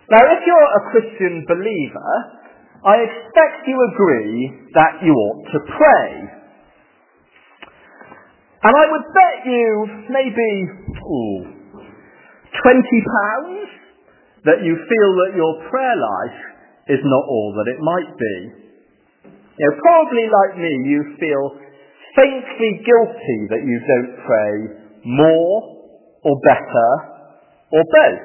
Now, if you're a Christian believer, I expect you agree that you ought to pray. And I would bet you maybe £20 that you feel that your prayer life is not all that it might be. Probably like me, you feel faintly guilty that you don't pray more or better or both.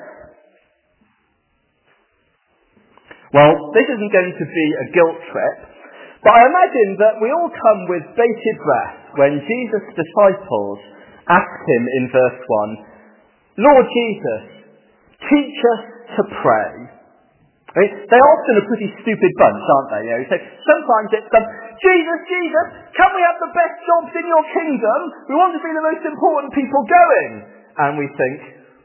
Well, this isn't going to be a guilt trip, but I imagine that we all come with bated breath when Jesus' disciples asked him in verse 1, Lord Jesus, teach us to pray. They're often a pretty stupid bunch, aren't they? So sometimes it's Jesus, can we have the best jobs in your kingdom? We want to be the most important people going. And we think,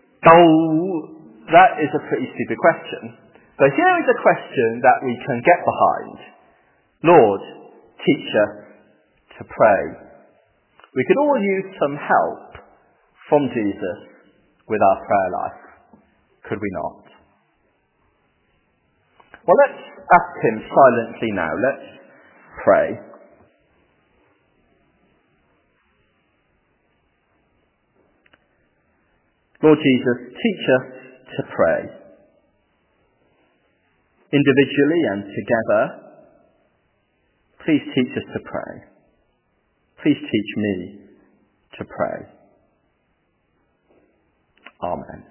that is a pretty stupid question. But here is a question that we can get behind. Lord, teach us to pray. We could all use some help from Jesus with our prayer life, could we not? Well, let's ask him silently now. Let's pray. Lord Jesus, teach us to pray. Individually and together, please teach us to pray. Please teach me to pray. Amen.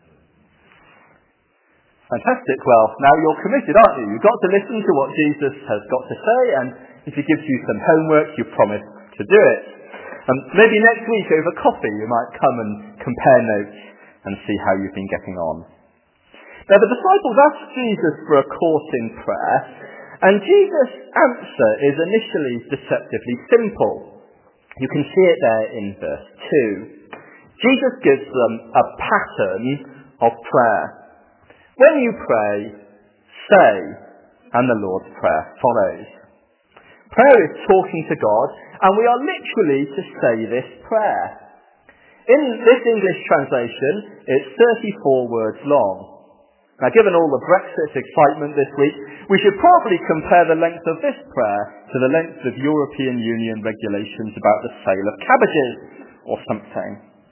Fantastic. Well, now you're committed, aren't you? You've got to listen to what Jesus has got to say, and if he gives you some homework, you promise to do it. Maybe next week over coffee you might come and compare notes and see how you've been getting on. Now the disciples asked Jesus for a course in prayer, and Jesus' answer is initially deceptively simple. You can see it there in verse 2. Jesus gives them a pattern of prayer. When you pray, say, and the Lord's Prayer follows. Prayer is talking to God, and we are literally to say this prayer. In this English translation, it's 34 words long. Now, given all the Brexit excitement this week, we should probably compare the length of this prayer to the length of European Union regulations about the sale of cabbages, or something.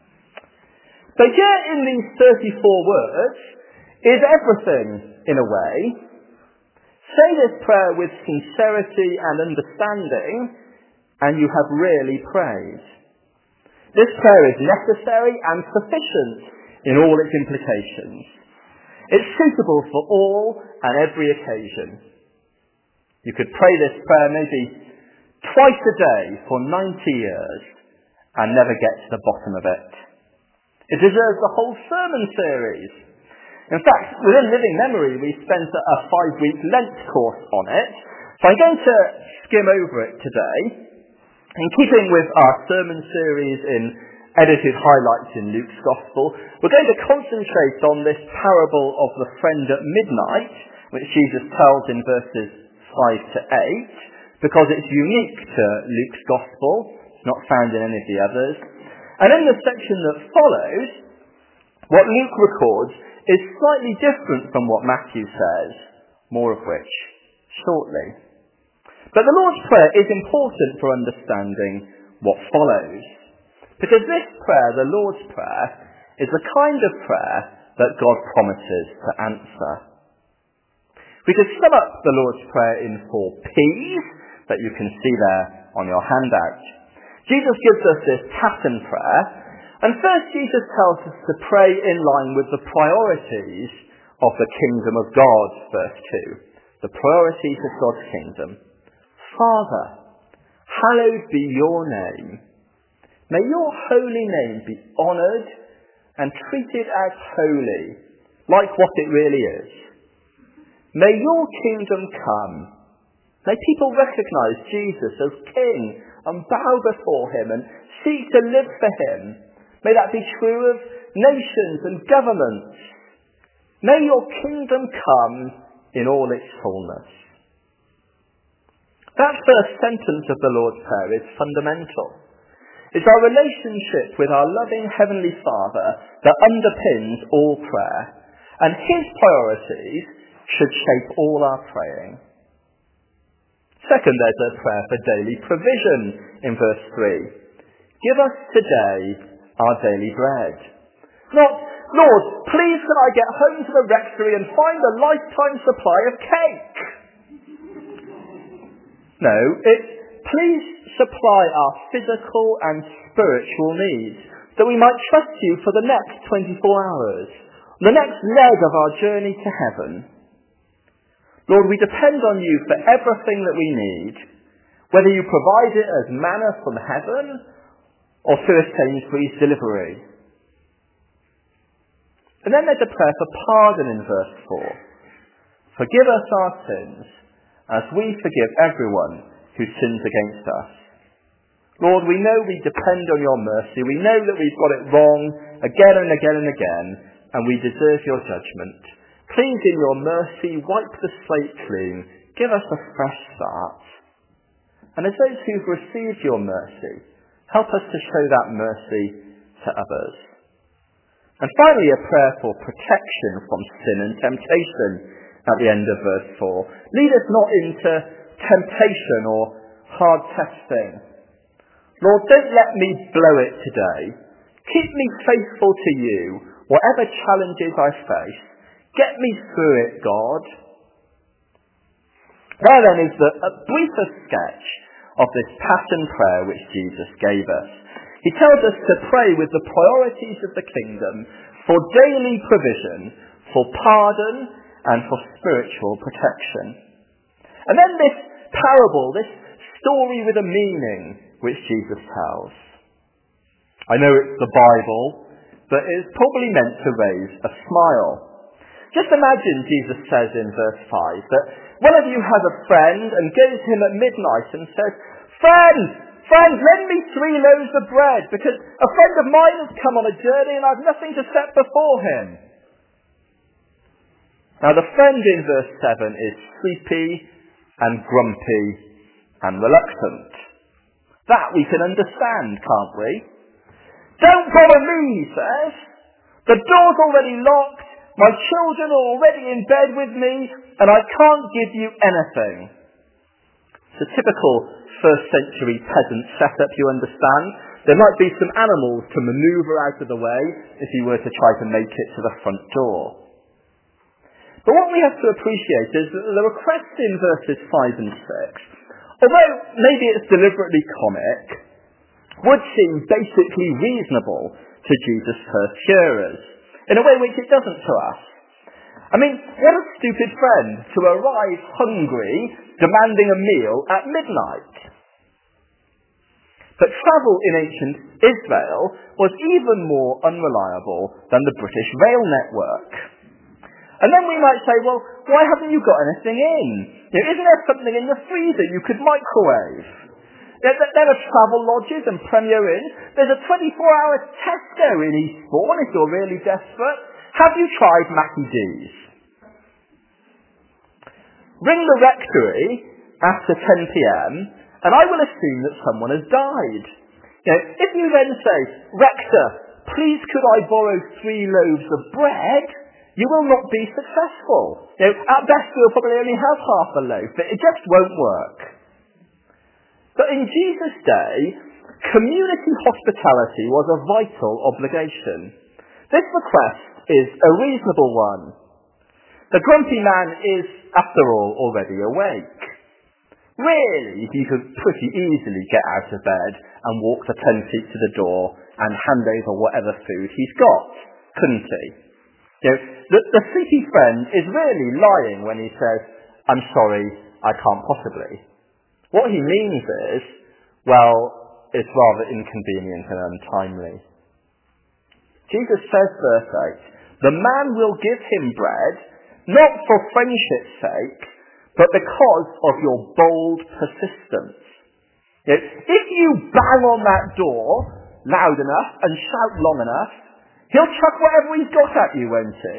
But here in these 34 words is everything, in a way. Say this prayer with sincerity and understanding, and you have really prayed. This prayer is necessary and sufficient in all its implications. It's suitable for all and every occasion. You could pray this prayer maybe twice a day for 90 years and never get to the bottom of it. It deserves a whole sermon series. In fact, within Living Memory, we spent a 5-week Lent course on it, so I'm going to skim over it today. In keeping with our sermon series in edited highlights in Luke's Gospel, we're going to concentrate on this parable of the friend at midnight, which Jesus tells in verses 5 to 8, because it's unique to Luke's Gospel. It's not found in any of the others. And in the section that follows, what Luke records is slightly different from what Matthew says, more of which shortly. But the Lord's Prayer is important for understanding what follows. Because this prayer, the Lord's Prayer, is the kind of prayer that God promises to answer. We could sum up the Lord's Prayer in 4 P's that you can see there on your handout. Jesus gives us this pattern prayer, and first Jesus tells us to pray in line with the priorities of the kingdom of God, verse 2. The priorities of God's kingdom. Father, hallowed be your name. May your holy name be honoured and treated as holy, like what it really is. May your kingdom come. May people recognise Jesus as King and bow before him and seek to live for him. May that be true of nations and governments. May your kingdom come in all its fullness. That first sentence of the Lord's Prayer is fundamental. It's our relationship with our loving Heavenly Father that underpins all prayer. And his priorities should shape all our praying. Second, there's a prayer for daily provision in verse 3. Give us today our daily bread. Not, Lord, please can I get home to the rectory and find a lifetime supply of cake? No, it's please supply our physical and spiritual needs, that we might trust you for the next 24 hours, the next leg of our journey to heaven. Lord, we depend on you for everything that we need, whether you provide it as manna from heaven or through a Sainsbury's delivery. And then there's a prayer for pardon in verse 4. Forgive us our sins, as we forgive everyone who sins against us. Lord, we know we depend on your mercy. We know that we've got it wrong again and again and again, and we deserve your judgment. Please, in your mercy, wipe the slate clean. Give us a fresh start. And as those who've received your mercy, help us to show that mercy to others. And finally, a prayer for protection from sin and temptation at the end of verse 4. Lead us not into temptation or hard testing. Lord, don't let me blow it today. Keep me faithful to you, whatever challenges I face. Get me through it, God. There then is a briefer sketch of this pattern prayer which Jesus gave us. He tells us to pray with the priorities of the kingdom for daily provision, for pardon, and for spiritual protection. And then this parable, this story with a meaning which Jesus tells. I know it's the Bible, but it's probably meant to raise a smile. Just imagine Jesus says in verse 5 that one of you has a friend and goes to him at midnight and says, Friend, lend me 3 loaves of bread, because a friend of mine has come on a journey and I've nothing to set before him. Now the friend in verse 7 is sleepy and grumpy and reluctant. That we can understand, can't we? Don't bother me, he says. The door's already locked, my children are already in bed with me, and I can't give you anything. It's a typical first century peasant setup, you understand. There might be some animals to manoeuvre out of the way if he were to try to make it to the front door. But what we have to appreciate is that the request in verses 5 and 6, although maybe it's deliberately comic, would seem basically reasonable to Jesus' first hearers, in a way which it doesn't to us. I mean, what a stupid friend to arrive hungry, demanding a meal at midnight. But travel in ancient Israel was even more unreliable than the British rail network. And then we might say, well, why haven't you got anything in? Isn't there something in the freezer you could microwave? There are travel lodges and Premier Inns. There's a 24-hour Tesco in Eastbourne if you're really desperate. Have you tried Mackie D's? Ring the rectory after 10 p.m. and I will assume that someone has died. If you then say, Rector, please could I borrow 3 loaves of bread? You will not be successful. At best you'll probably only have half a loaf. It just won't work. But in Jesus' day, community hospitality was a vital obligation. This request is a reasonable one. The grumpy man is, after all, already awake. Really, he could pretty easily get out of bed and walk the 10 feet to the door and hand over whatever food he's got, couldn't he? The sleepy friend is really lying when he says, I'm sorry, I can't possibly. What he means is, well, it's rather inconvenient and untimely. Jesus says, verse 8, the man will give him bread, not for friendship's sake, but because of your bold persistence. If you bang on that door loud enough and shout long enough, he'll chuck whatever he's got at you, won't he?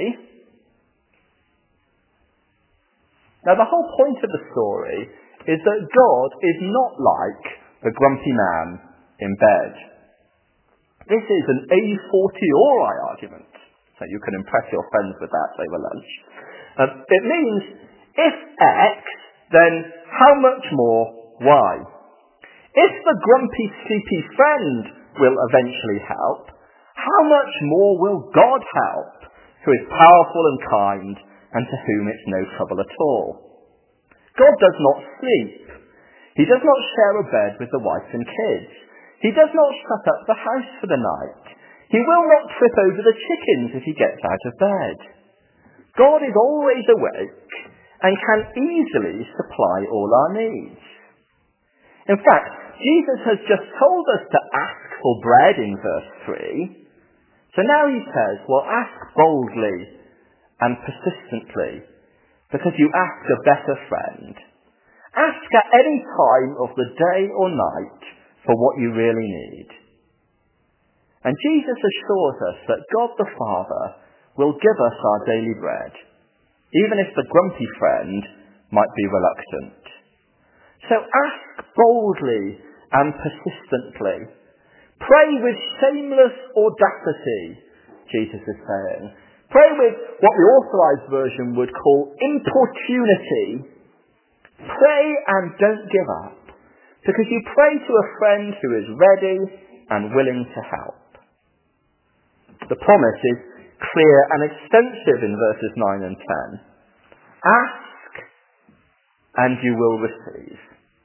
Now the whole point of the story is that God is not like the grumpy man in bed. This is an a fortiori argument. So you can impress your friends with that over lunch. It means, if X, then how much more Y? If the grumpy, sleepy friend will eventually help, how much more will God help, who is powerful and kind, and to whom it's no trouble at all? God does not sleep. He does not share a bed with the wife and kids. He does not shut up the house for the night. He will not trip over the chickens if he gets out of bed. God is always awake and can easily supply all our needs. In fact, Jesus has just told us to ask for bread in verse 3. So now he says, well, ask boldly and persistently, because you ask a better friend. Ask at any time of the day or night for what you really need. And Jesus assures us that God the Father will give us our daily bread, even if the grumpy friend might be reluctant. So ask boldly and persistently. Pray with shameless audacity, Jesus is saying. Pray with what the Authorized Version would call importunity. Pray and don't give up, because you pray to a friend who is ready and willing to help. The promise is clear and extensive in verses 9 and 10. Ask and you will receive.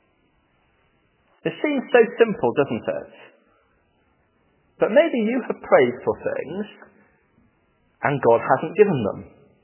It seems so simple, doesn't it? But maybe you have prayed for things and God hasn't given them.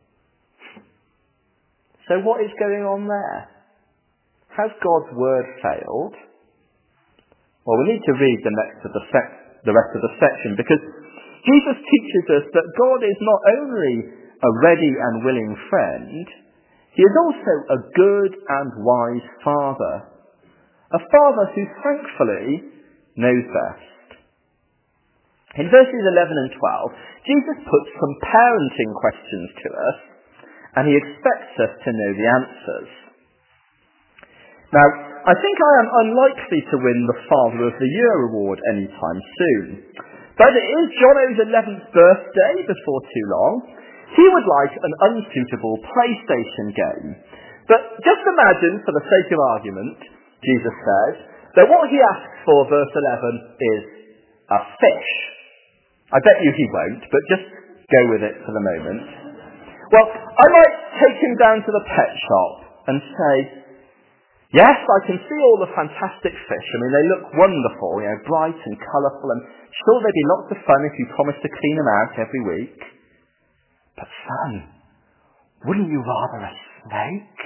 So what is going on there? Has God's word failed? Well, we need to read the rest of the section, because Jesus teaches us that God is not only a ready and willing friend, he is also a good and wise father. A father who thankfully knows best. In verses 11 and 12, Jesus puts some parenting questions to us, and he expects us to know the answers. Now, I think I am unlikely to win the Father of the Year award anytime soon. But it is Jono's 11th birthday before too long. He would like an unsuitable PlayStation game. But just imagine, for the sake of argument, Jesus says, that what he asks for, verse 11, is a fish. I bet you he won't, but just go with it for the moment. Well, I might take him down to the pet shop and say, yes, I can see all the fantastic fish. I mean, they look wonderful, bright and colourful, and sure they'd be lots of fun if you promised to clean them out every week. But son, wouldn't you rather a snake?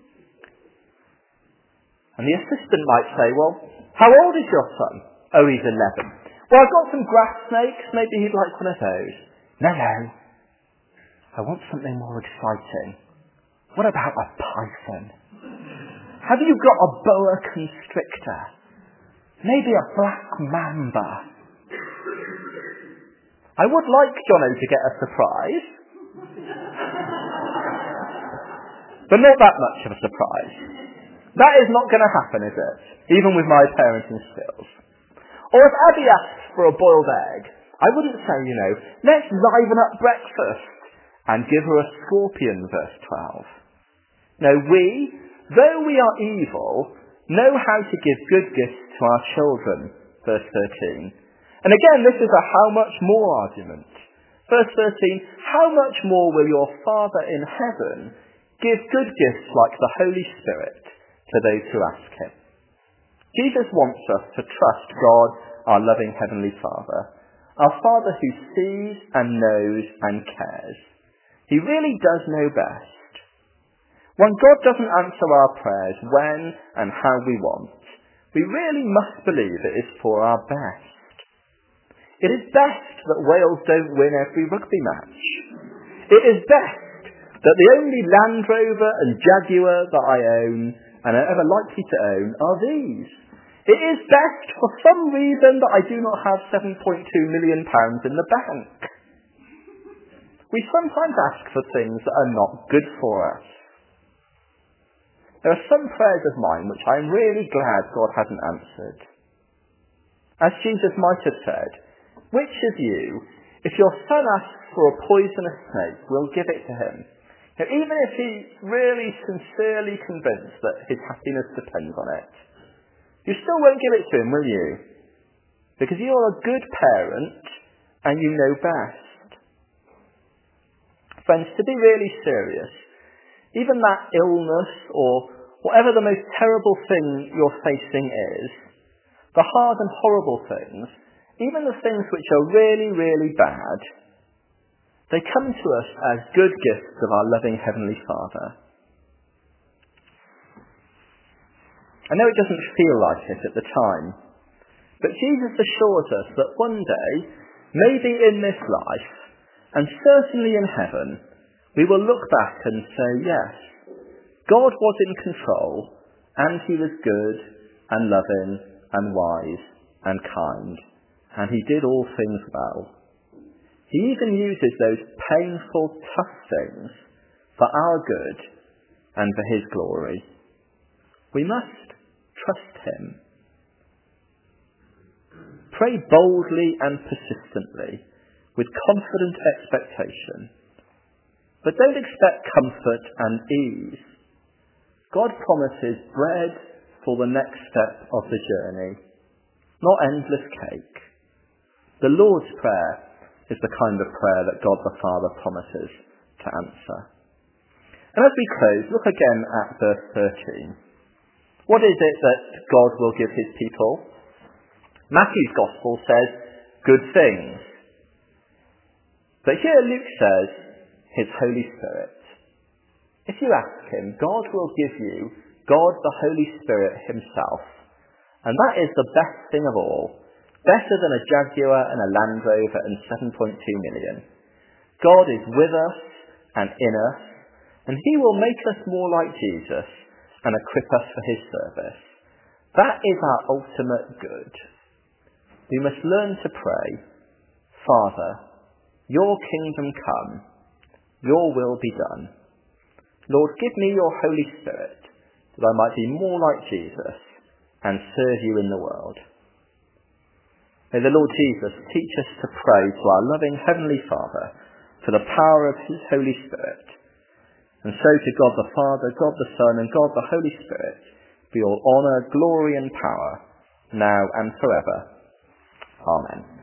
And the assistant might say, well, how old is your son? Oh, he's 11. Well, I've got some grass snakes. Maybe he'd like one of those. No. I want something more exciting. What about a python? Have you got a boa constrictor? Maybe a black mamba? I would like Jono to get a surprise. But not that much of a surprise. That is not going to happen, is it? Even with my parenting skills. Or if Abby asks for a boiled egg, I wouldn't say, let's liven up breakfast and give her a scorpion, verse 12. No, we, though we are evil, know how to give good gifts to our children, verse 13. And again, this is a how much more argument. Verse 13, how much more will your Father in heaven give good gifts like the Holy Spirit to those who ask him? Jesus wants us to trust God, our loving Heavenly Father, our Father who sees and knows and cares. He really does know best. When God doesn't answer our prayers when and how we want, we really must believe it is for our best. It is best that Wales don't win every rugby match. It is best that the only Land Rover and Jaguar that I own and are ever likely to own are these. It is best for some reason that I do not have £7.2 million in the bank. We sometimes ask for things that are not good for us. There are some prayers of mine which I am really glad God hasn't answered. As Jesus might have said, which of you, If your son asks for a poisonous snake, we'll give it to him. Even if he's really sincerely convinced that his happiness depends on it, you still won't give it to him, will you? Because you're a good parent and you know best. Friends, to be really serious, even that illness or whatever the most terrible thing you're facing is, the hard and horrible things, even the things which are really, really bad, they come to us as good gifts of our loving Heavenly Father. I know it doesn't feel like it at the time, but Jesus assures us that one day, maybe in this life, and certainly in heaven, we will look back and say, yes, God was in control, and he was good and loving and wise and kind, and he did all things well. He even uses those painful, tough things for our good and for his glory. We must trust him. Pray boldly and persistently, with confident expectation. But don't expect comfort and ease. God promises bread for the next step of the journey, not endless cake. The Lord's Prayer is the kind of prayer that God the Father promises to answer. And as we close, look again at verse 13. What is it that God will give his people? Matthew's Gospel says, good things. But here Luke says, his Holy Spirit. If you ask him, God will give you God the Holy Spirit himself. And that is the best thing of all. Better than a Jaguar and a Land Rover and 7.2 million. God is with us and in us, and he will make us more like Jesus and equip us for his service. That is our ultimate good. We must learn to pray, Father, your kingdom come, your will be done. Lord, give me your Holy Spirit, that I might be more like Jesus and serve you in the world. May the Lord Jesus teach us to pray to our loving Heavenly Father for the power of his Holy Spirit. And so to God the Father, God the Son, and God the Holy Spirit be all honour, glory and power, now and forever. Amen.